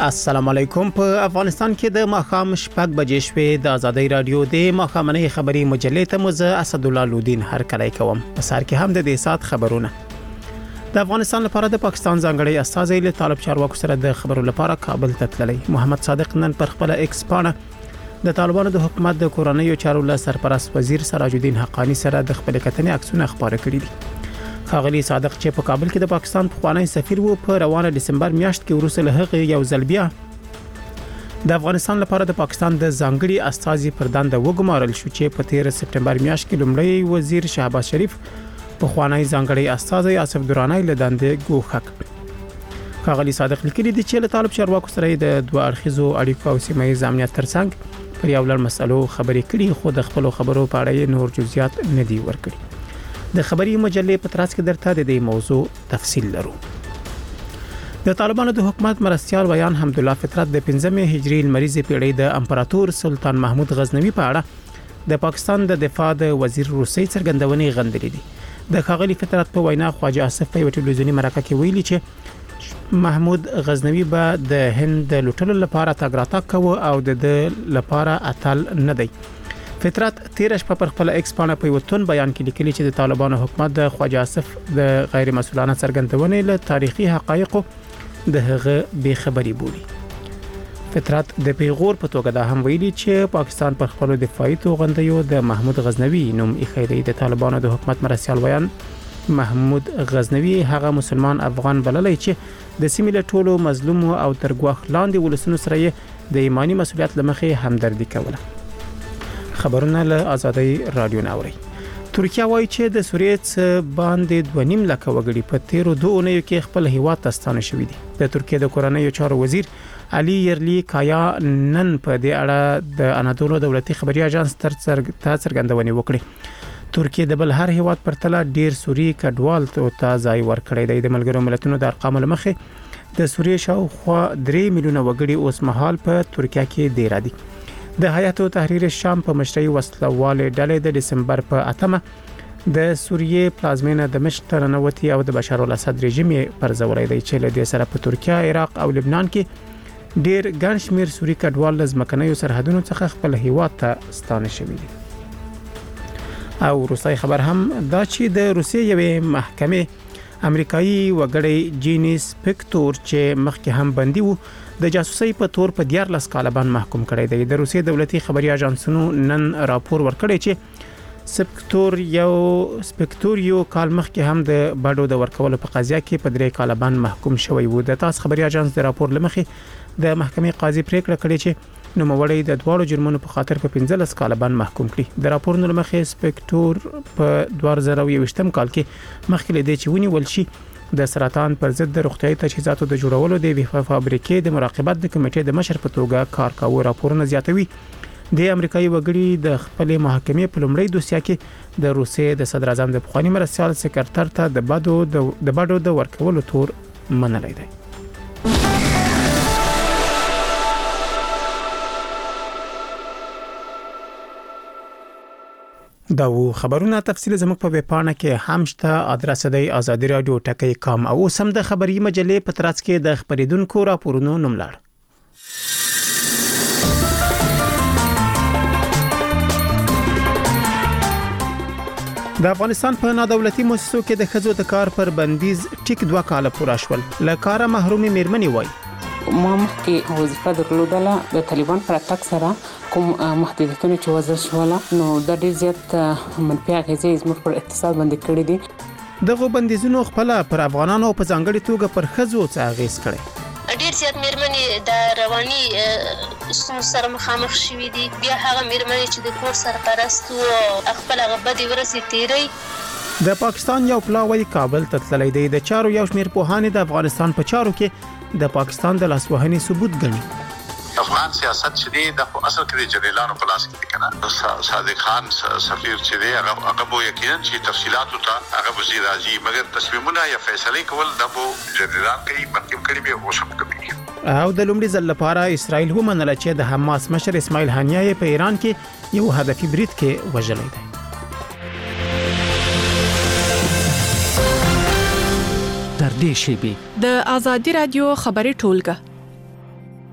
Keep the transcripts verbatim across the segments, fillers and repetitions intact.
السلام علیکم. په افغانستان کې د ماخام شپږ بجې شوې د ازادي رادیو د ماخامنۍ خبري مجلې ته مزه اسد الله لودین هر کله کوم. په سر کې هم د دې سات خبرونه. د افغانستان لپاره د پاکستان ځانګړي استازي له طالب چارواکو سره د خبرو لپاره کابل ته تللی. محمد صادق نن پر خپل ایکس پاڼه د طالبانو د حکومت د کورنیو چارو له سرپرست وزیر سراج الدین حقانی سره د خپل کتنې عکسونه خبره کړي دي. خاغلی صادق چې په کابل کې د پاکستان پخوانی سفیر وو په روانه دسمبر میاشت کې وروسته له هغه یو ځل بیا د افغانستان لپاره د پاکستان د ځانګړي استازي پر دنده وګمارل شو چې په تیر سپټمبر میاشت کې لومړی وزیر شهباز شریف پخوانی ځانګړي استازي آصف درانی له دندې ګوښک. خاغلی صادق لیکلي دي چې له طالب چارواکو سره د دوه اړخیزو اړیکو او سیمه ییز امنیت ترڅنګ پر یو لړ مسلو خبرې کړي، خو د خپل خبرو په اړه نور جزئیات نه دی ورکړي. د خبري مجلې په تراس کې درته د دې موضوع تفصیل لرو. د طالبانو د حکومت مرستيال ویان حمدالله فطرت د پنځمې هجری لمریزې پیړۍ د امپراتور سلطان محمود غزنوي په اړه د پاکستان د دفاع د وزیر روسي څرګندونې غندلې دي. د خاغلی فطرت په وینا خواجه اسف په ټلویزیونی مرکه کې ویلي چې محمود غزنوي به د هند د لوټلو لپاره تګ راتګ کوي او د د لپاره اتل نه دی. فطرت تیر شپه پر خپل ایکس پاڼه په وتون بیان کې لیکلي چې د طالبانو حکومت د خواجه اسف د غیر مسؤلانه څرګندونې له تاریخي حقایقو د هغه بے خبري بولي. فطرت د پیغور په توګه دا هم ویلي چې پاکستان پر خپل دفاعي توغندیو د محمود غزنوي نوم ایښی دی. د طالبانو د حکومت مرستيال ویان محمود غزنوي هغه مسلمان افغان بللی چې د سیمې له ټولو مظلوم او تر ګواښ لاندې ولسونو سره د ایمانی مسؤلیت لمخې همدردي کوله. خبرونه له ازادي رادیو ناوړي. ترکیه وایي چې د سوریې څخه باندې دوه نیم لک وګړي په تیرو دوه اونیو کې خپل هیواد ته ستانه شوي دي. د ترکیه د کورنیو چارو وزیر علي يرلي کایا نن په دې اړه د انادولو دولتي خبري اژانس تر څرګندونې وکړي. ترکیه د بل هر هیواد پر تله ډیر سوري کډوال ته ځای ورکړی دی. د ملګرو ملتونو د ارقامو لمخې د سوریې شاوخوا درې میلیونه وګړي اوس مهال په ترکیه کې ډیر دي. د حیات تحریر شام په مشرۍ وسلواله ډلې د دسمبر په اتمه د سوریې پلازمینه دمشق ته ننوتي او د بشار الاسد رژیم پر ځولای دی چې له دې سره په ترکیه، عراق او لبنان کې ډیر ګڼ شمیر سوري کډوال له ځمکنیو سرحدونو څخه خپل هیواد ته ستانه شوي دي. او روسي خبر هم دا چې د روسیې یوې محکمې امریکایي وګړی جینیس پکتور چې مخکې هم بندي وو د جاسوسي په تور په دیارلس کاله باندې محکوم کړی دی. د روسیې دولتي خبري اژانسونو نن راپور ورکړی چې سپکتور یو سپکتور یو کال مخکې هم د باډو د ورکولو په قضیه کې په درې کاله باندې محکوم شوی وو. د تاس خبري اژانس د راپور لمخې د محکمې قاضي پریکړه کړې چې نوموړی د دوه جرمونو په خاطر په پنځلس کاله باندې محکوم کړي. د راپور لمخې سپکتور په دوه زره یوویشتم کال کې مخکې لدې چې ونیول شي د سرطان پر ضد د روغتیايي تجهیزاتو د جوړولو د ویفا فابریکې د مراقبت د کمیټې د مشر په توګه کار کاوه. راپورونه زیاتوي د امریکایي وګړي د خپل محکمې په لومړي دوسیه کې د روسیې د صدر اعظم د پخوانی مرستيال سکرټر ته د باډو د باډو د ورکولو تور منلای دی. دا و خبرونه تفصیل زموږ په ویب پاڼه کې هم شته. ادرس دی ازادي رادیو ټکی کام او سم د خبري مجلې په ترڅ کې د خبرېدونکو راپورونو نوملړ. د افغانستان په نادولتي مؤسسو کې د خځو د کار پر بندیز ټیک دوه کال پوره شول. له کاره محرومي میرمنې وای ما مخکې وظیفه درلودله د طالبان پر اتاک سره کوم محدودیتونه چې وضع شول نو د ډیر زیات منفي اغیزې زموږ پر اقتصاد باندې کړې دي. دغه بندیزونو خپل پر افغانانو په ځانګړي توګه پر خځو څه اغیز کړي. ډیر زیات میرمنې د رواني ستونزو سره مخامخ شوي دي. بیا هغه میرمنې چې د کور سرپرست او خپل هغه بدې ورځې تیری. د پاکستان یو پلاوی کابل ته تللی دی. د چارو یو شمیر پوهانې د افغانستان په چارو کې د پاکستان د لاسوهنې ثبوت ګڼي. افغان سیاست چې دی د اصل کې د جنرالانو په لاس کې کنه. صادق خان سفیر چې دی هغه هغه بو یقینا چې تفصيلات ته هغه وزیر راځي مګر تصمیمونه یا فیصله کول د بو جنرالان کوي مخکې کړي به وشم کوي. او د لومړي ځل لپاره اسرائیل هم منل چې د حماس مشر اسماعیل هانیه په ایران کې یو هدفي برید کې وژلی دی. در دې شیبې د ازادي رادیو خبري ټولګه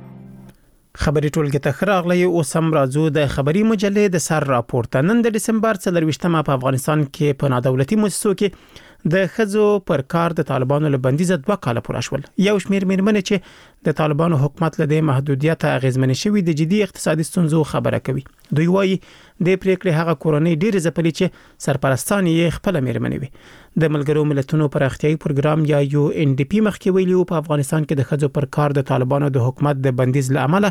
خبري ټولګي ته خراغلی اوس هم راځو د خبري مجلې د سر راپورته. نن د دسمبر څلرویشتمه په افغانستان کې په نادولتي مؤسسو کې د خزو پر کار د طالبانو له بندیزه دوه کاله پوره شول. یو شمېر میرمنې چې د طالبانو حکومت له دې محدودیت اغیزمنې شوي د جدي اقتصادي ستونزو خبره کوي. دوی وایي د پریکړې هغه کورنۍ ډېر ځپلي چې سرپرستان یې خپل میرمنې وي. د ملګرو ملتونو پراختیایي پروګرام یا یو ان ډي پی مخکې ویلي په افغانستان کې د خزو پر کار د طالبانو د حکومت د بندیز له امله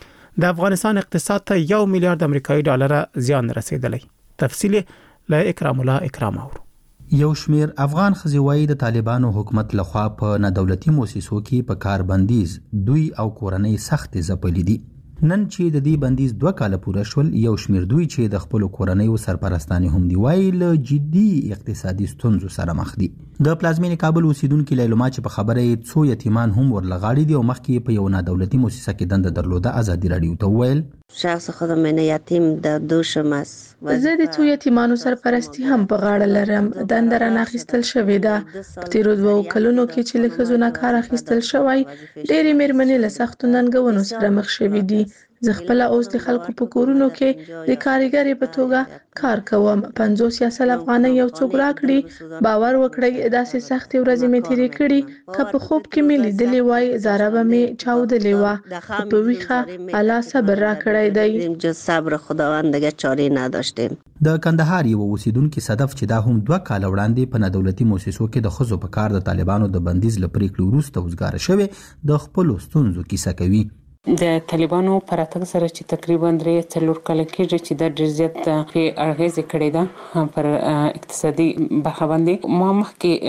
د افغانستان اقتصاد ته یو میلیارډ امریکایي ډالر زیان رسیدلی. تفصیل له اکرام الله اکرام اورو. یو شمیر افغان خزیوای د طالبانو حکومت لخوا په نادولتي مؤسسو کې په کار بندیز دوی او کورنۍ سخت ځپلي دي. نن چې د دې بندیز دوه کاله پوره شول، یو شمیر دوی چې د خپل کورنۍ سرپرستانې هم دی وایي له جدي اقتصادي ستونزو سره مخ دي. د پلازمینې کابل اوسیدونکو لیلما چې په خبره یې څو یتیمان هم ورلغاړي دي او مخکې په یو نادولتي مؤسسه کې دنده درلوده، ازادي رادیو ته وویل شخص خودم من یتیم در دوشم است. زه د څو یتیمانو سرپرستی هم په غاړه لرم. دنده رانه اخیستل شوې ده. په تیرو دوو کلونو کې چې له ښځو نه کار اخیستل شوی، ډېرې میرمنې له سختو ننګونو سره مخ شوې دي. زه خپل اوس د خلکو په کورونو کې د کارګرې په توګه کار کوم. پنځوس یا سل افغانۍ یو څوک راکړي، باور وکړئ داسې سختې ورځې مې تیرې کړي که په خوب کې مې لیدلې وای زاره به مې چاودلې وه. خو په ویښه الله صبر راکړی دی. جز صبر خداوند دیگه چاره نداشتیم. د کندهار یو اوسیدونکو صدف چې دا هم دوه کال وړاندې په نادولتي مؤسسو کې د خزو په کار د طالبانو د بندیز لپاره وروسته وزګار شوی د خپل ستونزو کیسه کوي. د طالبانو پر اتګ سره چې تقریبا درې څلور کال کېږي چې د ډېر زیات په اغیز کړی ده پر اقتصادي برخه باندې. ما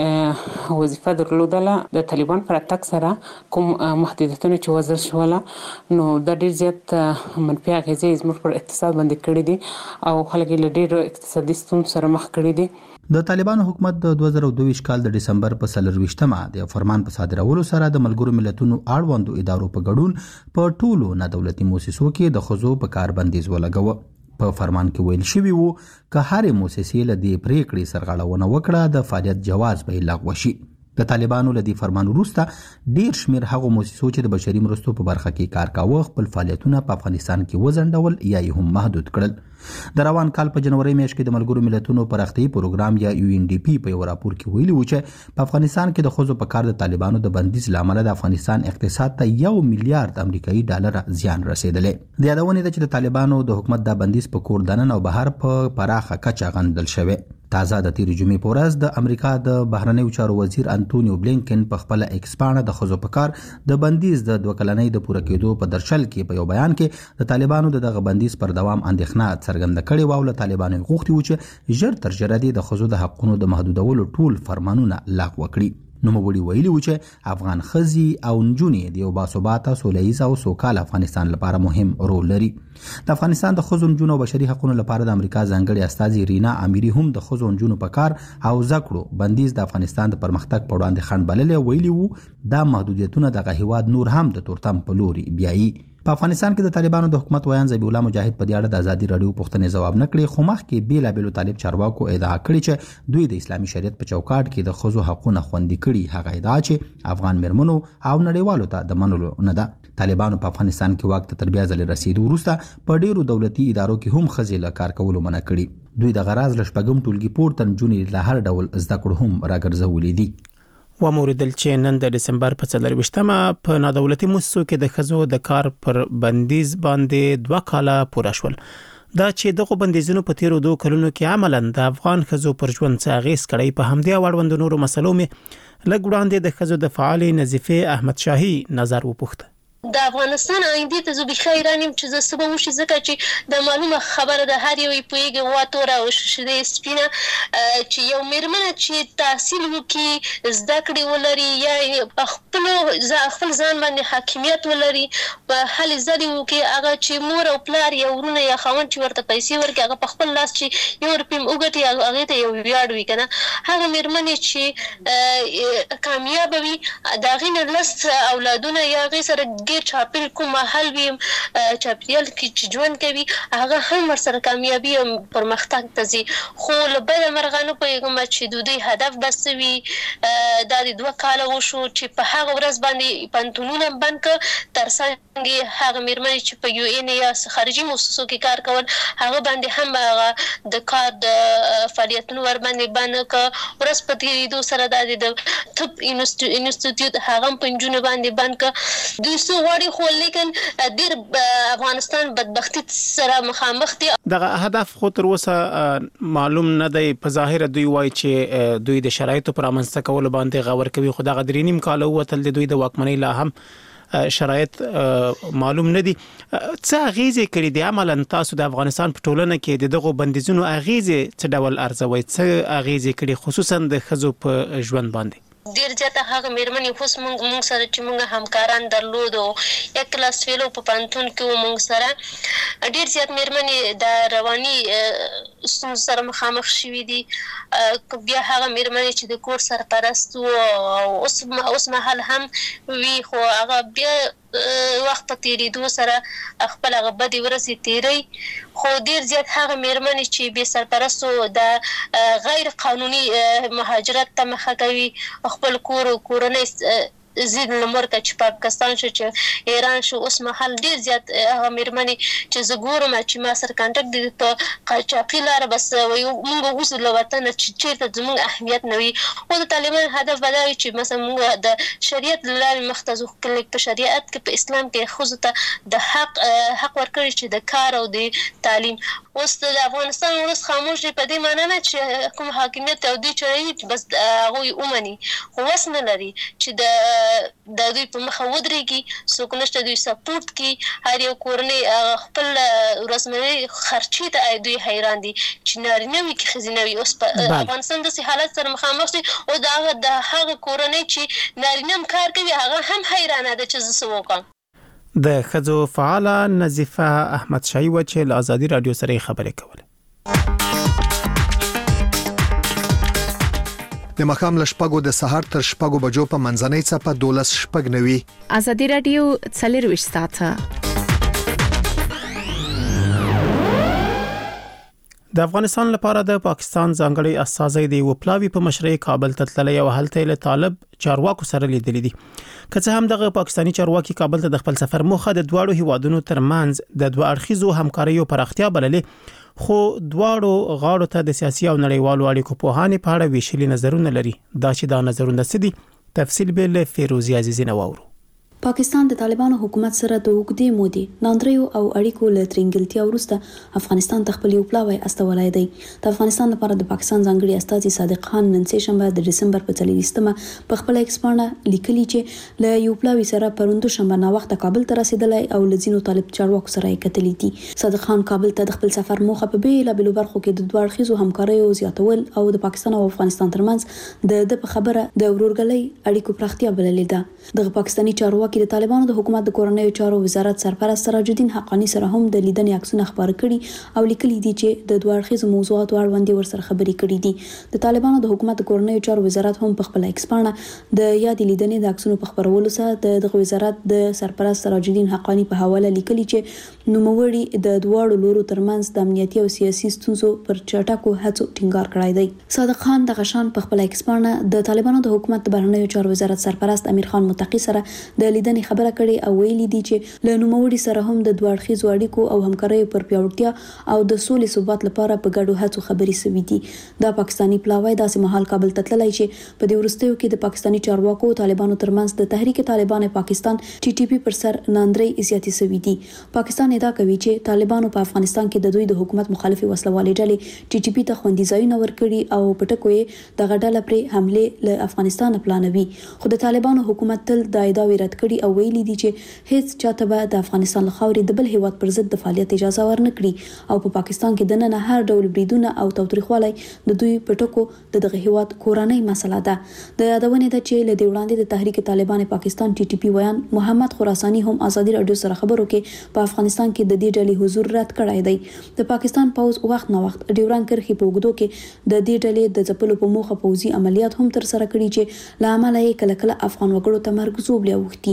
مخکې وظیفه درلودله د طالبان پر اتګ سره کوم محدودیتونه چې وضع شوله نو د ډېر زیات منفي اغیزې زموږ پر اقتصاد باندې کړی دي او خلک له ډېر اقتصادي ستونزو سره مخ کړي دي. د طالبانو حکومت د دوه زره دوه ویشت کال د دسمبر په څلرویشتمه د فرمان په صادرولو سره د ملګرو ملتونو اړوندو ادارو په ګډون په ټولو نادولتي مؤسسو کې د خزو په کار بندیز ولګوه. په فرمان کې ویل شوی وو که هرې مؤسسې له دې پریکړې سرغړونه وکړه د فعالیت جواز به لغوه شي. د طالبانو له دې فرمان وروسته ډیر شمیر هغو مؤسسو چې د بشري مرستو په برخه کې کار کاوه خپل فعالیتونه په افغانستان کې وځنډول یا یې هم محدود کړل. د روان کال په جنوري میاشت کې د ملګرو ملتونو پراختیایي پروګرام یا یو ان ډي پی په یو راپور کې ویلي و چې په افغانستان کې د خزو په کار د طالبانو د بندیز لامل د افغانستان اقتصاد ته یو میلیارډ امریکایي ډالر زیان رسیدلی. د یادونه ده چې د طالبانو د حکومت د بندیز په کور دننه او بهر په پراخه کچه غندل شوی. تازه د تیر جمعې په ورځ د امریکا د بهرنیو چارو وزیر انټونیو بلینکن په خپل ایکس پاڼه د خزو په کار د بندیز د دوه کلنۍ د پوره کېدو په درشل کې په یو بیان کې د طالبانو دغه بندیز پر دوام اندېښنه څرګنده کړې و او له طالبانو غوښتي و چې ژر تر ژره د خزو د حقونو د محدودولو ټول فرمانونه لغوه کړي. نوموړي ویلي و چې افغان ښځې او نجونې د یو باثباته سوله ییز او سوکاله افغانستان لپاره مهم رول لري. د افغانستان د ښځو نجونو او بشري حقونو لپاره د امریکا ځانګړې استازي رینا امیري هم د ښځو نجونو په کار او زده کړو بندیز د افغانستان د پرمختګ په وړاندې خنډ بللی. ویلي و دا محدودیتونه دغه هیواد نور هم د تورتم په لوري بیایي. په افغانستان کې د طالبانو د حکومت ویان ذبیح الله مجاهد په دې اړه د ازادي رادیو پوښتنې ځواب نه کړي، خو مخکې بیلابیلو طالب چارواکو ادعا کړې چې دوی د اسلامي شریعت په چوکاټ کې د ښځو حقونه خوندي کړي. هغه ادعا چې افغان میرمنو او نړیوالو ته د منلو نه ده. طالبانو په افغانستان کې واک ته تر بیا ځلې رسیدو وروسته په ډیرو دولتي ادارو کې هم ښځې له کار کولو منع کړي. دوی د غراض له شپږم ټولګي پورته نجونې له هر ډول زده کړو هم راګرځولې دي. و موردل چې نن د دسمبر په څلرویشتمه په نادولتي مؤسسو کې د خزو د کار پر بندیز باندې دوه کاله پوره شول. دا چې دغه بندیزونو په تیرو دوه کلونو کې عملاً د افغان خزو پر ژوند څه اغیز کړی په همدې اړوند نورو مسلو مې لږ وړاندې د خزو د فعال نظیفه احمد شاهي نظر وپوښت. د افغانستان آینده ته زه بخیر ایرانیم چې زه سبا وشي ځکه چې د معلومه خبره د هر یو پویګ واتوره او شده سپینه چې یو میرمنه چې تحصیل وکي زده کړې ولري یا خپل خپل ځان باندې حاکمیت ولري په هل ځدی وکي هغه چې مور او پلار یا ورونه یا خاوند چې ورته پیسې ورکړي هغه په خپل لاس چې یو روپیم وګټي هغه ته یو ویاړ وي کنه. هغه میرمنه چې کامیاب وي دا غینه لست اولادونه یا غي سره ډیر چاپیل کوم محل وي چاپیل کې چې ژوند کوي هغه هم ورسره کامیابی او پرمختګ ته ځي. خو له بل مرغانو په یوه چې د دوی هدف بس وي دا د دوه کاله وشو چې په هغه ورځ باندې پانتونونه بند ک تر څنګ هغه میرمنې چې په یو ان یا خارجي مؤسسو کې کار کول هغه باندې هم هغه د کار د فعالیتونو ور باندې بند ک ورځ په تیریدو سره د طب انسټیټیوټ هغه په جون باندې بند ک دوی سو غواړي خو لیکن ډیر افغانستان بدبختی سره مخامخ دي. دغه هدف خو تر اوسه معلوم نه دی. په ظاهر دوی وایي چې دوی د شرایطو پر امنځته کول باندې غور کوي خو دغه درې نیم کال وتل د دوی د واکمنۍ لا هم شرایط معلوم نه دي. څه اغیزې کړي دي عملاً تاسو د افغانستان په ټولنه کې دغه بندیزونو اغیزې څه ډول ارزوي؟ څه اغیزې کړي خصوصا د ښځو په ژوند باندې؟ ډیر زیاته هغه میرمنې اوس موږ سره چې موږ همکاران درلودو یا کلاس فیلو په پانتون کې موږ سره ډیر زیات میرمنې د رواني ستونزو سره مخامخ شوي دي. بیا هغه میرمنې چې د کور سرپرست او اوس اوس مهال هم وي خو هغه بیا وخت په تیریدو سره خپل هغه بدې ورځې تیری. خو ډیر زیات هغه میرمنې چې بې سرپرستو د غیر قانوني مهاجرت ته مخه کوي خپل کور او کورنۍ زید لمرکه چې پاکستان شو چې ایران شو اوس مهال ډیر زیات هغه میرمنې چې زه ګورم چې ما سره کانټکټ دي په قاچاقي لاره بس وایو موږ اوس له وطنه چې چېرته زموږ اهمیت نه وي. خو د طالبان هدف به دا وي چې مثلا موږ د شریعت له لارې مخ ته ځو. په شریعت کې په اسلام کې ښځو ته د حق حق ورکړي چې د کار او د تعلیم. اوس د افغانستان ولس خاموش دی په دې معنی نه چې کوم حاکمیت او دوی چلوي بس هغوی ومني خو وس نه لري چې د د دوی په مخه ودرېږي څوک نشته دوی سپورټ کوي. هر یو کورنۍ خپل ورځنی خرچې ته دوی حیران دي چې نارینه وي که ښځینه وي. اوس په افغانستان داسې حالت سره مخامخ دي او د هغه د هغه کورنۍ چې نارینه هم کار کوي هغه هم حیرانه ده چې زه څه وکړم. د ښځو فعاله نظیفه احمدشاهي وه چې له ازادي راډیو سره خبرې کولې. د مخام له شپږو د سهار تر شپږو بجو په منځنۍ څپه دولس شپږ نوي. ازادي راډیو څلرویشت ساعته. د افغانستان لپاره د پاکستان ځانګړي استازي د وپلاوی په مشرۍ کابل ته تللی او هلته له طالب چارواکو سره لیدلې دي. که څه هم دغه پاکستانی چارواکي کابل ته د خپل سفر موخه د دواړو هیوادونو ترمنځ د دوه اړخیزو همکاریو پراختیا بللې خو دواړو غاړو ته د سیاسي او نړیوالو اړیکو پوهانې په اړه ویشلي نظرونه لري. دا چې دا نظرونه څه دي تفصیل به له فیروزي عزیزی نه واورو. پاکستان د طالبانو حکومت سره د اوږدې مودې ناندریو او اړیکو له ترنګلتیا وروسته افغانستان ته خپل یو پلاوی استولای دی. د افغانستان لپاره د پاکستان ځانګړي استازي صادق خان نن سه شنبه د دسمبر په څلوېښتمه په خپل ایکسپانه لیکلي چې له یو پلاوی سره پروندو شنبه نا وخت کابل ته رسیدلی او لزینو طالب چارواکو سره یې کتلې دي. صادق خان کابل ته د خپل سفر موخه په بیلابېلو برخو کې د دوه اړخیزو همکاریو زیاتول او د پاکستان او افغانستان ترمنځ د د خبره د ورورګلۍ اړیکو پراختیا بللې ده. د پاکستاني چارواکي د طالبانو د حکومت د کورنیو چارو وزارت سرپرست سراج الدین حقانی سره هم د لیدنې عکسونه خبر کړي او لیکلي دي چې د دوه اړخیزو موضوعاتو اړوند ورسره خبرې کړي دي. د طالبانو د حکومت د کورنیو چارو وزارت هم په خپل ایکسپانه د یاد لیدنې د عکسونو په خبرولو سره د دغه وزارت د سرپرست سراج الدین حقانی په حواله لیکلي چې نوموړي د دواړو لورو ترمنځ د امنیتي او سیاسي ستونزو پر چټکو هڅو ټینګار کړی دی. صادق خان د غشان په خپل ایکسپانه د طالبانو د حکومت د بهرنیو چارو وزارت سرپرست امیر خان متقی سره د لیدنې خبره کړې او ویلي دي چې له نوموړي سره هم د دوه اړخیزو اړیکو او همکاریو پر پیاوړتیا او د سولې ثبات لپاره په ګډو هڅو خبرې شوې دي. دا پاکستانی پلاوی داسې مهال کابل ته تللی چې په دې وروستیو کې د پاکستانی چارواکو او طالبانو ترمنځ د تحریک طالبان پاکستان ټي ټي پی پر سر ناندري زیاتې شوې دي. پاکستان ادعا کوي چې طالبانو په افغانستان کې د دوی د حکومت مخالفي وسلوالې ډلې ټي ټي پی ته خوندي ځایونه ورکړي او په ټکو یې دغه ډله پرې حمله له افغانستان پلانوي. خو د طالبانو حکومت تل دا ادعا رد کړي او ویلي دي چې هیڅ چاته به د افغانستان له خاورې د بل هیواد پر ضد د فعالیت اجازه ورنکړي او په پاکستان کې د نن هر ډول بریدونه او تاوتریخوالی د دوی په ټکو د دغه هیواد کورنۍ مسله ده. د یادونې ده چې له دې وړاندې د تحریک طالبان پاکستان ټي ټي پی ویان محمد خراساني هم ازادي راډیو سره خبرو کې په افغانستان کې د دې ډلې حضور رد کړی دی. د پاکستان پوز وخت نه وخت ډیوران کرخي په وګړو کې د دې ډلې د ځپلو په موخه پوزي عملیات هم تر سره کړي چې له امله یې کله کله افغان وګړو ته مرګ زوبلی اوختي.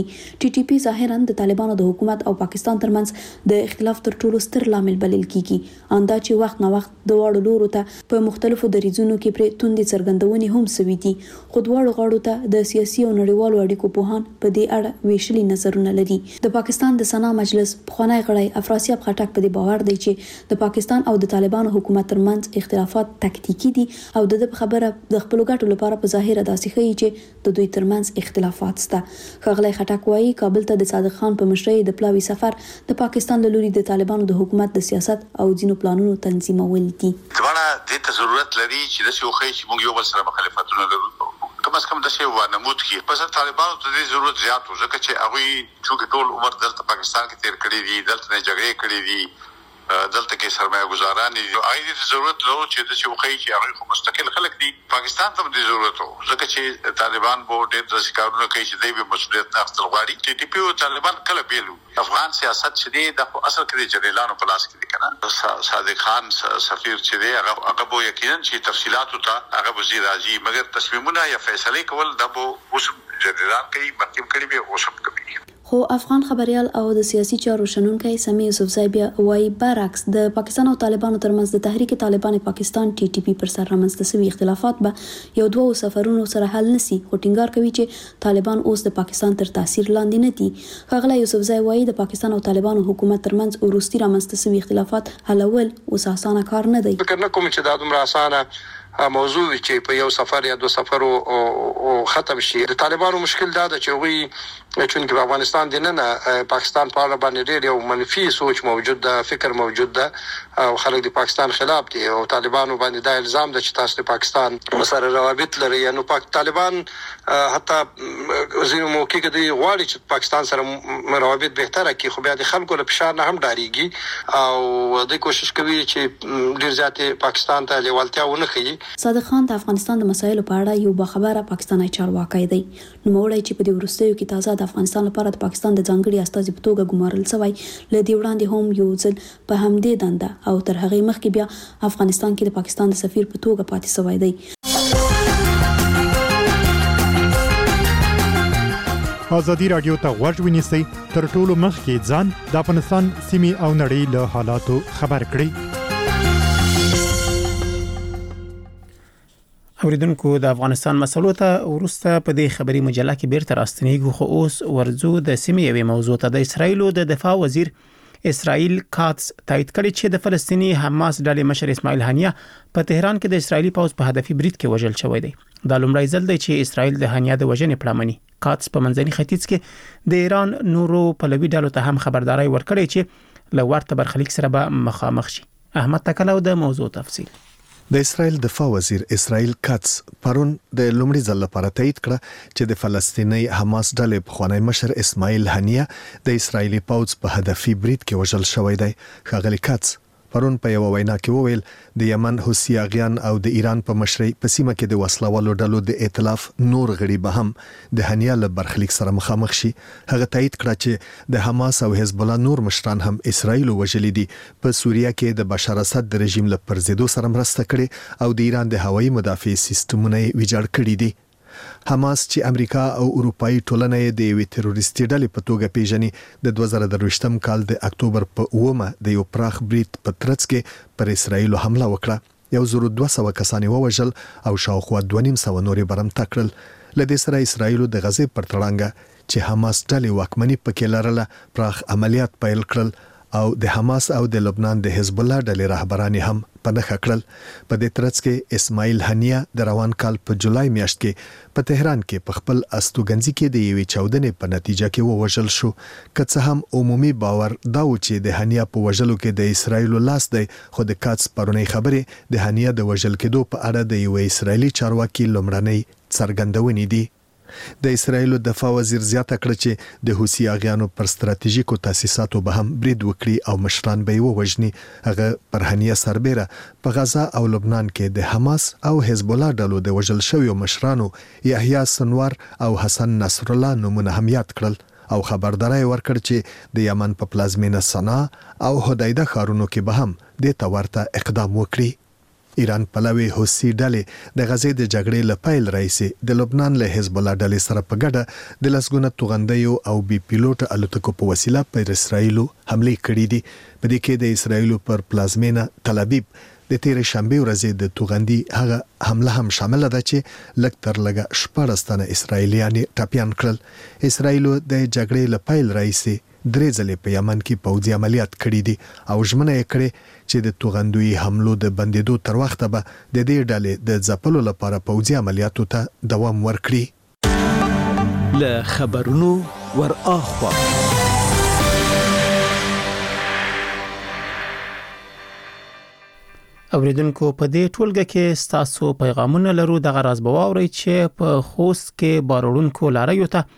ټي ټي پی ظاهرا د طالبانو د حکومت او پاکستان ترمنځ د اختلاف تر ټولو ستر لامل بلل کیږي اندا چې وخت نه وخت د واړو لورو ته په مختلفو دریځونو کې پر توندې څرګندونې هم سوي دي خو دواړو غاړو ته د سیاسي او نړیوالو اړیکو په هان په دې اړه ویشلي نظرونه لري د پاکستان د سنا مجلس پخوانی غړی افراسیاب خټک په دې باور دی چې د پاکستان او د طالبانو حکومت ترمنځ اختلافات تکتیکی دي او د خبره د خپل ګټو لپاره په ظاهر داسې ښیي چې د دوی ترمنځ اختلافات شته خغلی خټک وايي کابل ته د صادق خان په مشرۍ د پلاوي سفر د پاکستان له لوري د طالبانو د حکومت د سیاست او ځینو پلانونو تنظیمول دي ځوانه د ته ضرورت لري چې د شي خو چې موږ یو بل سره مخالفتونه لرو کم از کم د شی و نمود کی پس طالبانو ته د ضرورت زیات و ځکه چې هغه چې ټول عمر دلته پاکستان کې تیر کړی دي دلته نه جګړې کړې دي دلته کې سرمایه گزاران دي هغه د ضرورت لرو چې د شي خو چې هغه مستقل خلک دي پاکستان ته د ضرورت و ځکه چې طالبان به ډېر د شکارونو کوي چې دوی به مسؤلیت نه اخیستل غواړي ټي ټي پی او طالبان کله بیلو افغان سیاست چې دی د اصل کې جریلانو په لاس کې دي کنه صادق خان سفیر چې دی هغه هغه به یقینا چې تفصيلات ته هغه وزیر راځي مګر تصمیمونه یا فیصله کول د بو اوس جریلان کوي مخکې کړي به اوس کوي خو افغان خبريال او د سیاسي چارو شنونکي سمي یوسفزای بیا وایي برعکس د پاکستان او طالبانو ترمنځ د تحریک طالبان پاکستان ټي ټي پی پر سر رامنځته شوي اختلافات به یو دوه سفرونو سره حل نسی خو ټینګار کوي چې طالبان اوس د پاکستان تر تاثیر لاندې نه دي خغلی یوسفزای وایي د پاکستان او طالبانو حکومت ترمنځ ورستي رامنځته شوي اختلافات حلول اوس اسانه کار نه دی فکر نه کوم چې دا دومره اسانه موضوع چې په یو سفر یا دو سفر او ختم شي د طالبانو مشکل دا ده چې وی چون کې افغانستان د نه پاکستان په اړه باندې ډېر یو منفي سوچ موجود ده فکر موجود ده او خلک د پاکستان خلاف دي او طالبانو باندې دا الزام ده چې تاسو د پاکستان سره روابط لري نو پاک طالبان حتی زینو موقع کې دی غواړي چې پاکستان سره روابط بهتره کړي خو بیا د خلکو له فشار نه هم ډاریږي او د کوشش کوي چې ډېر زیات پاکستان ته لیوالتیا ونه کوي صادق خان د افغانستان د مسایلو په اړه یو باخبره پاکستاني چارواکي دی نو موړی چې په دې ورستیو کې تازه د افغانستان لپاره د پاکستان د ځانګړي استازي په توګه ګمارل شوی لدی وړاندې هم یو ځل په همدې دنده او تر هغه مخکې بیا افغانستان کې د پاکستان د سفیر په توګه پاتې شوی دی ازادي رادیو ته غوږ ونیسئ تر ټولو مخکې ځان د افغانستان سیمې او نړۍ له حالاتو خبر کړئ اوریدونکو د افغانستان مسلو ته ورسته په دې خبري مجله کې بیرته راستنیږو خو اوس ورزو د سیمې یوې موضوع ته د اسرایل د دفاع وزیر اسرائیل کاتس تایید کړی چې د فلسطینی حماس ډلې مشر اسماعیل هنیه په تهران کې د اسرایلی پوځ په هدفي برید کې وژل شوی دی دا لومړی ځل دی چې اسرائیل د هنیه د وژنې پلانمني کاتس په منځني ختیځ کې د ایران نورو پلوي ډلو ته هم خبرداري ورکړي چې له ورته برخلیک سره به مخامخ شي احمد تکلو د موضوع تفصیل د اسرائیل دفاع وزیر اسرائیل کاتس پرون د لومړي ځل لپاره تایید کړ چې د فلسطیني حماس ډلې په خوانی مشر اسماعیل هنیه د اسرایلی پوځ په هدفي برید کې وژل شوی دی ښاغلی کاتس پرون په یو وینا کې وویل د یمن حوثیان او د ایران په مشرۍ په سیمه کې د وسلوالو ډلو د ائتلاف نور غړي به هم د هنیه له برخلیک سره مخامخ شي هغه تایید کړ چې د حماس او حزب الله نور مشران هم اسرائیل وژلي دي په سوریه کې د بشار اسد د رژیم له پرزیدو سره مرسته کړې او د ایران د هوایي مدافع سیستمونه ویجاړ کړي دي حماس چې امریکا او اروپאי ټولنه د یوې تروریستي ډلې په توګه پیژني د دوه زره درویشتم کال د اکتوبر په اومه د یو پراخ برید په ترڅ کې پر اسرائیل حمله وکړه یو زر دوه سوه کسان ووژل او شاوخوا دوه نیم سوه نورې برمته کړل لدې سره اسرائیل د غزې پر تړانګه چې حماس ډلې واکمني پکې لرله پراخ عملیات پیل کړل او د حماس او د لبنان د حزب الله ډلې رهبران هم په نخښه کړل په دې ترڅ کې اسماعیل هنیه د روان کال په جولای میاشت کې په تهران کې په خپل استوګنځي کې د یوې چاودنې په نتیجه کې ووژل شو که څه هم عمومي باور دا و چې د هنیه په وژلو کې د اسرایل لاس دی خو د کاتس پرونی خبرې د هنیه د وژل کېدو په اړه د یوې اسرایلی چارواکي لومړنۍ څرګندونې دي د اسرایل دفاع وزیر زیاته کړ چې د حوثي اغیانو پر ستراتیژیکو تاسیساتو به هم برید وکړي او مشران به ووژني هغه پر هنیه سربېره په غزا او لبنان کې د حماس او حزب الله ډلو د وژل شویو مشرانو یحیی سنوار او حسن نصر الله نومونه هم یاد کړل او خبرداري ورکړ چې د یمن په پلازمینه صنعا او هدایده ښارونو کې به هم د تورته اقدام وکړي ایران پلوي حوثي ډلې د غزې د جګړې لپاره رئیسي د لبنان له حزب الله ډلې سره په ګډه د لسګونه توغندیو او بي پیلوټ الوتکو په وسیله پر اسرایل حمله کړې دي. په دې کې د اسرایل پر پلازمینه تل ابیب د تیر شنبه ورځې د توغندي هغه حمله هم شامل ده چې لږ تر لږه شپږ تنه اسرایلیان ټاپیان کړل. اسرایل د جګړې لپاره رئیسي درې ځلې په یمن کې پوځي عملیات کړي دي او ژمنه یې کړې چې د توغندوی حملو د بندیدو تر وخته به د دې ډلې د ځپلو لپاره پوځي عملیاتو ته دوام ورکړي. له خبرونو ور اخوا اوریدونکو په دې ټولګه کې ستاسو پیغامونه لرو. د غراز بواوري چې په خوست کې بارونکو لاریو ته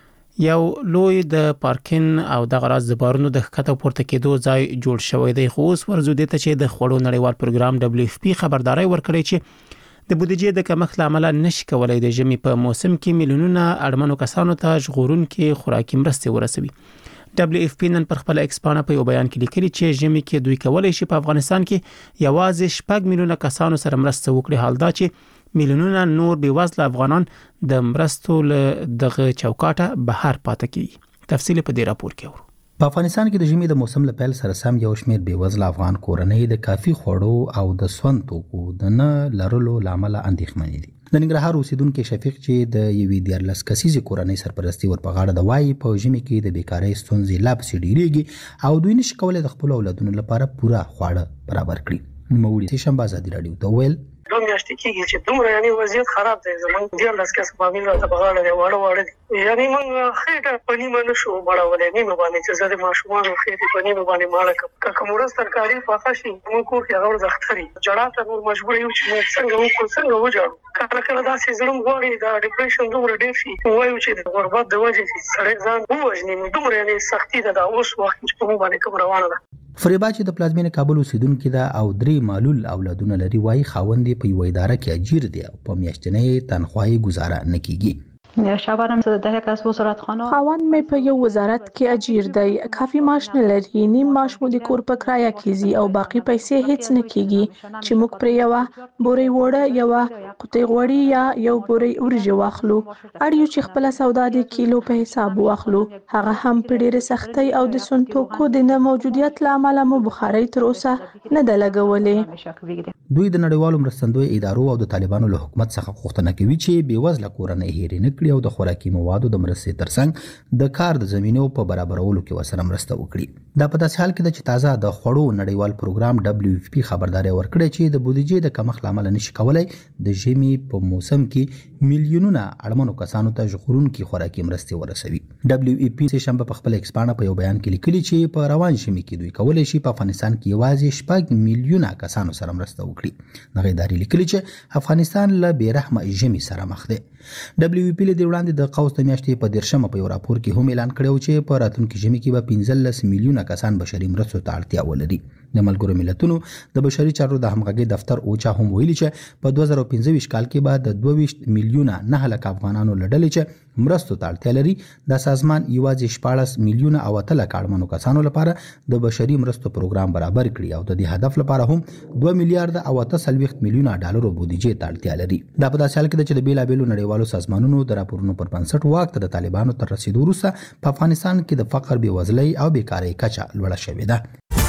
یو لوی د پارکین او د غراز د بارونو د ښکته پورته کېدو ځای جوړ شوی دی. خو اوس ورزو دي ته چې د خوړو نړیوال پروګرام دبليو اف پی خبرداري ورکړي چې د بودیجې د کمښت لامل نشي کولای د ژمي په موسم کې میلیونونه اړمنو کسانو ته ژغورونکي خوراکي مرستې ورسوي. دبليو اف پی نن پر خپل ایکسپانه په یو بیان کې لیکلي چې ژمي کې دوی کولای شي په افغانستان کې یوازې شپږ میلیونه کسانو سره مرسته وکړي، حال دا چې میلیونونه نور بیوزله افغانان د مرستو له دغه چوکاټه بهر پاتې کیږي. تفصیل په دې راپور کې ورو. په افغانستان کې د ژمي د موسم له پیل سره سم یو شمېر بیوزله افغان کورنۍ د کافي خوړو او د سون توکو د نه لرلو لامل اندېښمنې دي. د ننګرهار اوسیدونکو شفیق چې د یوې دیارلس کسیزې کورنۍ سرپرستی ور په غاړه د وایي په ژمي کې د بیکارۍ ستونزې لا پسې ډېرېږي او دوی نشي کولی د خپلو اولادونو لپاره پوره خواړه برابر کړي. نوموړي شنبه ازادي راډیو ته وویل دوه میاشتې کېږي چې دومره یعنی وضعیت خراب دی. زموږ دیارلس کسه فامیل راته په غاړه دی، واړه واړه دي. یعنی موږ خېټه په نیمه نشو مړولی، نیمه باندې چې زه د ماشومانو خېټې په نیمه باندې ماړه کړم. که کوم ورځ ترکاري پاخه شي موږ کور کې هغه ورځ اختر وي. جړا ته موږ مجبور یو چې موږ څنګه وکړو څنګه وجاړو. کله کله داسې زړه غواړي دا ډیپریشن دومره ډېر شي وایو چې د غربت د وجې چې سړی ځان ووژني. دومره یعنی سختي ده دا اوس وخت چې په موږ باندې کوم روانه ده. فریبا چې د پلازمینې کابل اوسیدونکو ده او درې معلول اولادونه لري وایي خاوند په یو اداره کې اجیر دی او په میاشتنۍ تنخواهي گزاره نه کیږي. شوهرم در یک از وزارتخانه خاوند می په یو وزارت کې اجیر دی، کافی معاش نه لري، نیم معاش مو د کور په کرایه کیږي او باقی پیسې هیڅ نه کیږي چې موږ پر یو بوري وړه یو قطې غوړی یا یو بوري ورجه واخلو. اړیو چې خپل سودا د کیلو په حساب واخلو، هغه هم په ډېر سختي او د سنتوکو د نه موجودیت لامل مو بخاري تر اوسه نه د لګولې. دوی د نړیوالو مرستندوی ادارو او د طالبانو له حکومت څخه غوښتنه کوي چې بیوزله کورنۍ هېرې نه کړي او د خوراکي موادو د مرستې ترڅنګ د کار د زمینو په برابرولو کې ورسره مرسته وکړي. دا په داسې حال کې ده چې تازه د خوړو نړیوال پروګرام دبليو اف پی خبرداري ورکړې چې د بودیجې د کمښت لامل نشي کولای د ژمي په موسم کې میلیونونه اړمنو کسانو ته ژغورونکي خوراکي مرستې ورسوي. دبليو اف پی سه شنبه په خپل ایکسپانه په یو بیان کې لیکلي چې په روان ژمي کې دوی کولای شي په افغانستان کې یوازې شپږ میلیونه کسانو سره مرسته وکړي. دغه ادارې لیکلي چې افغانستان له بیرحمه ژمي سره مخ دی. دبليو اف پی له وړاندې د قوس د میاشتې په دیرشمه په یو راپور کې هم اعلان کړی چې په راتلونکي ژمي کې به پنځلس میلیونه کسان بشري مرستو ته اړتیا ولري. د ملګرو ملتونو د بشري چارو د همغږي دفتر اوچا هم ویلي چې په دوه زره پنځه کال کې به د دوه ویشت میلیونه نه لک افغانانو لړل چې مرستو ته اړتیا لري. د سازمان یوازې شپاړس میلیونه او اتل کارمنو کسانو لپاره د بشري مرستو پروګرام برابر کړي او د دې هدف لپاره هم دوه میلیارډ او اته سلويخت میلیونه ډالر بودیجې ته اړتیا لري. دا په داسې حال کې چې د بیلابېلو نړیوالو سازمانونو د راپورونو پر بنسټ واک ته د طالبانو تر رسیدو وروسته په افغانستان کې د فقر، بېوزلۍ او بیکارۍ کچه لوړه شوې ده.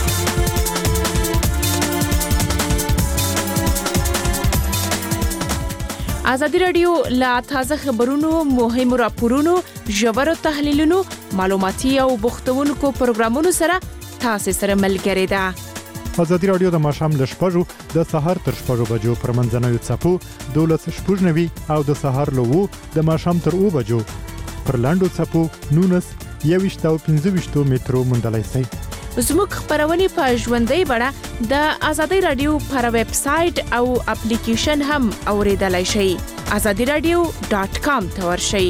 ازادي راډیو لا تازه خبرونو، مهمو راپورونو، ژورو تحلیلونو، معلوماتي او بوختونکو پروګرامونو سره تاسو سره ملګری ده. ازادي راډیو د ماښام له شپږو د سهار تر شپږو بجو پر منځنوي څپو دولس شپږ نوي او د سهار له وو د ماښام تر اوو بجو پر لاندو څپو نونس یويشت او پنځه ویشت میټرو موندلای شئ. زموږ خبرونه په ژوندۍ بڼه د ازادي رادیو پر ویب سټ او اپلیکیشن هم اوریدلای شئ. ازادي رادیو ډاٹ کام ته ورشئ.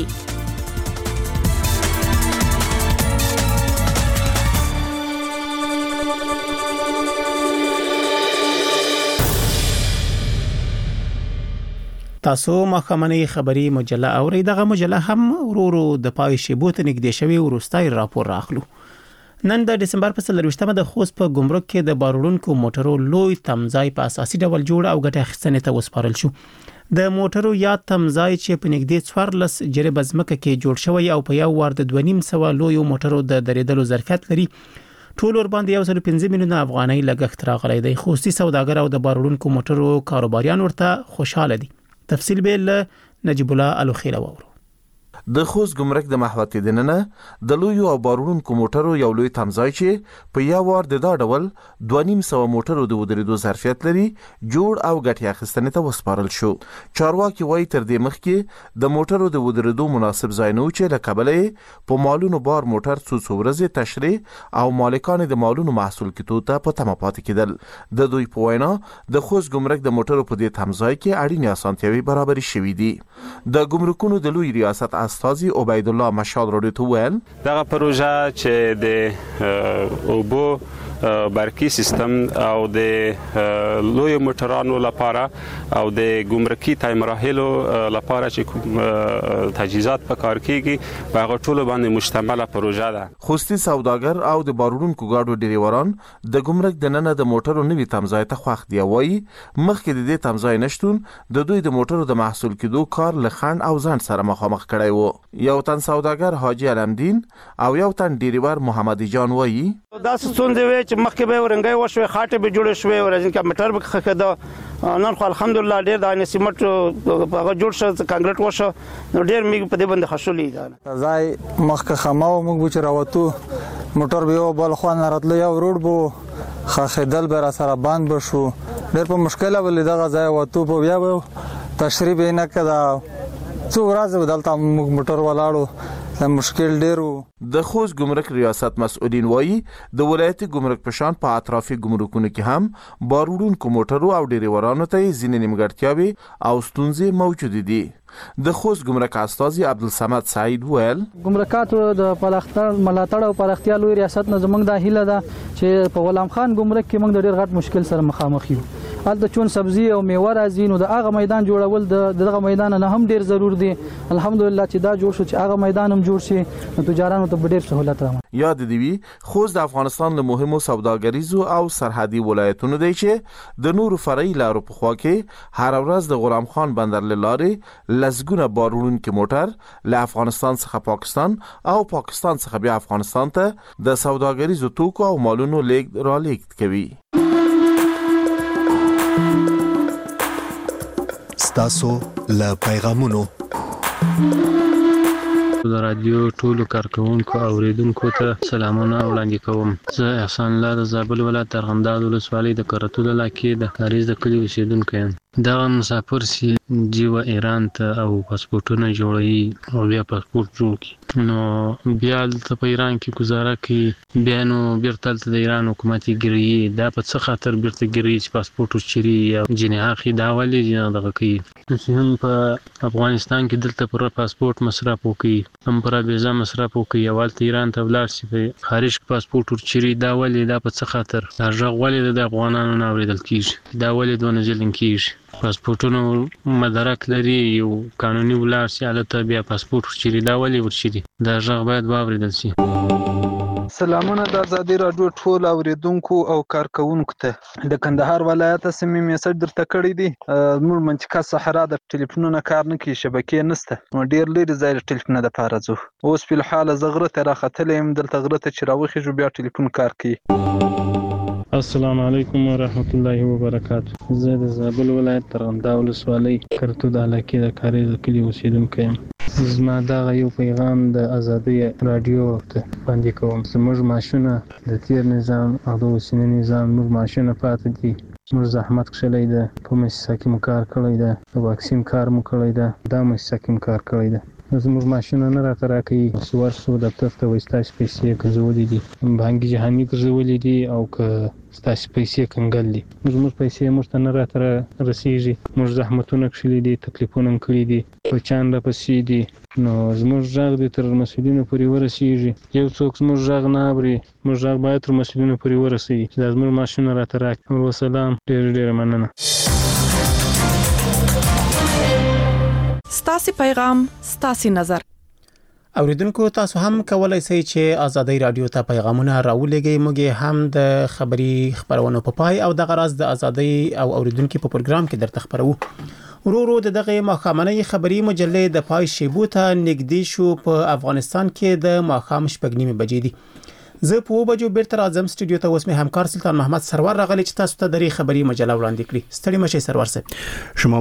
تاسو مخامنۍ خبری مجله اوري. دغه مجله هم ورورو د پای شی بوت نګدې شوی ورستای راپور راخلو. نن د دسمبر په څلرويشتمه د خوست په ګمرک کې د بارولونکو موټرو لوی تمځای په اساسي ډول جوړ او ګټه اخیستنې ته وسپارل شو. د موټرو یا تمځای چې په نږدې څوارلس جریب ځمکه کې جوړ شوی او په یو وار د دوه نیم سوه لوی موټرو د درېدلو ظرفیت لري، ټول ور باندې یو سل پنځه میلیونه افغانۍ لګښت راغلی دی. خوستي سوداګر او د بارولونکو موټرو کاروباریان ورته خوشاله دي. تفصیل به له نجیب الله الوخیل وورو. د خوست ګمرک د محوطې دننه د لوی او بارونکو موټرو یو لوی تمځای چې په یو وار د دا ډول دوه نیم سوه موټرو د ودرېدو ظرفیت لري جوړ او ګټه اخیستنې ته وسپارل شو. چارواکي وایي تر دې مخکې د موټرو د ودرېدو مناسب ځای نه و چې له کبله په مالونو بار موټر څو څو ورځې تشریح او مالکان د مالونو محصول کېدو ته په تمه پاتې کېدل. د دوی په وینا د خوست ګمرک د موټرو په دې تمځای کې اړینې اسانتیاوې برابرې شوې دي. د ګمرکونو د لوی ریاست استاذي عبید الله مشال رادیو ته ویل دغه پروژه چې د اوبو برقی سیستم او د لوی موټرانو لپاره او د ګمرکي تای مراحلو لپاره چې تجهیزات په کار کیږي په هغه ټولو باندې مشتمله پروژه ده. خوستي سوداګر او د بارونکو گاډو ډریوران د ګمرک دننه د موټرو نوي تمځای ته خوښ دی. وایي مخکې د دې تمځای نشتون د دوی د موټرو د محصول کېدو کار له خنډ او ځنډ سره مخامخ کړی وو. یو تن سوداګر حاجی علمدین او یو تن ډریور محمد جان وایي دا څنګه وی چې مخکې به ورنګي وشوي خاطه به جوړ شوي ورځین کې موټر به خخده نن خو الحمدلله ډیر د نسیمت هغه جوړ شو کانکریټ وشو نو ډیر میګ په دې باندې خښولې ده ځای مخکې خماو موږ چې راوتو موټر به بل خو نه راتلو یو روډ بو خخدل به را سره باند بشو ډیر په مشکله ولې دغه ځای وته په بیا به تشریح نه کړه څو ورځې بدلته موږ موټر ولاړو مشکل ډیرو. د خوست ګمرک ریاست مسؤلین وایي د ولایت ګمرک پشان په اطرافي ګمرکونو کې هم بارودونکو موټرو او ډریورانو ته ځینې نیمګړتیاوې او ستونزې موجود دي. د خوست ګمرک استاذي عبدالصمد سعید ویل ګمرکاتو د پراختیا ملاتړ او پراختیا لوی ریاست نه زمونږ د هیله ده چې په غلام خان ګمرک کې موږ د ډیر غټ مشکل سره مخامخ یو. هلته چون سبزی او میوه راځي نو د هغه میدان جوړول د دغه میدان نه هم ډیر ضرور دي. الحمدلله چې دا جوړ شو چې هغه میدان هم جوړ شي نو تجارانو ته ډیر سہولت راځي. یاد دی وی خوست د افغانستان له مهمو سوداګریزو او سرحدي ولایتونو دی چې د نورو فرعي لارو په خوا کې هر ورځ د غلام خان بندر لارې لزګونه بارونکو موټر له افغانستان څخه پاکستان او پاکستان څخه بیا افغانستان ته د سوداګریزو توکو او مالونو لیږد را لیږد کوي. ستاسو له پیغامونو د رادیو ټولو کارکونکو او اوریدونکو ته سلامونه وړاندې کوم. زه احسان الله د زابل ولایت ارغنداب ولسوالۍ د کرتول علاقې د کاریز د کلي اوسیدونکی یم. دغه مسافر سي جیو ایران ته او پاسپورتونه جوړوي او بیا پاسپورت جوړ کی نو بیا د په ایران کې گزاره کوي بیا نو بیرته د ایران حکومتي ګری دا په څه خاطر بیرته ګری چې پاسپورت چری یا جناحي دا ولې دغه کوي چې هم په افغانستان کې دلته پر پاسپورت مصرف وکي هم پر ویزا مصرف وکي او ولته ایران ته ولاړ شي په خارج پاسپورت چری دا ولې دا په څه خاطر دا ژغ ولې د افغانانو نه اوریدل کیږي دا ولې دونه ځلن کیږي پاسپورتونو مدرک لري یو قانوني ولر سي الته بیا پاسپورت چری دا ولې ورشي دا ژغ باید واوریدل شي. سلامونه د آزادي رادیو ټول اوریدونکو او کارکونکو ته د کندهار ولایت سیمې میسج درته کړی دی. موږ منطقه صحرا د ټلیفونونو کار نه کوي شبکې نشته ډیر لري ځای ټلیفون د پاره ځو اوس په حال زغره تر راختلم دلته غره ته چروخي جو بیا ټلیفون کار کوي. السلام علیکم ورحمت الله وبرکاته. زه د زابل ولایت ارغنداب ولسوالۍ کرتول علاقې د کاریز د کلي اوسیدونکی یم. زما دغه یو پیغام د آزادي رادیو ته باندې کوم. زموږ ماشونه د تیر نظام او د اوسنی نظام موږ ماشونه پاتې دي. موږ زحمت کښلی ده په مؤسسه کې مو کار کړی ده د واکسین کار مو کړی ده دا مؤسسه کې مو کار کړی ده زموږ ماشونه نه راته راکوي سوار سو دفتر ته وایي ستاسې پیسې ګرځولې دي بانکي جهاني ګرځولې دي او که ستاسې پیسې کنګل دي زموږ پیسې موږ ته نه راته رسېږي موږ زحمتونه کښلي دي تکلیفونه م کړي دي بچیان راپسې دي نو زموږ غږ دې تر مسؤلینو پورې ورسېږي یو څوک زموږ غږ نه اوري موږ غږ باید تر مسؤلینو پورې ورسوي چې دا زموږ ماشونه راته راکړي. وسلام ډېره ډېره مننه. ستاسې پیغام ستاسې نظر. اوریدونکو تاسو هم کولای شئ چې آزادۍ رادیو ته پیغامونه راولېږئ. موږ هم د خبري خبرونو په پای او د غراز د آزادۍ او اوریدونکو په پروګرام کې درته خبرو. ورو ورو د دغه ماخامنۍ خبري مجلې د پای شیبو ته نږدې شو. په افغانستان کې د ماخام شپږ نیمه بجې دي. زه په بجو بیرته راځم سټوډیو ته. اوس مې همکار سلطان محمد سرور راغلی چې تاسو ته د خبري مجله وړاندې کړي. ستړي مشه سرور صاحب. شما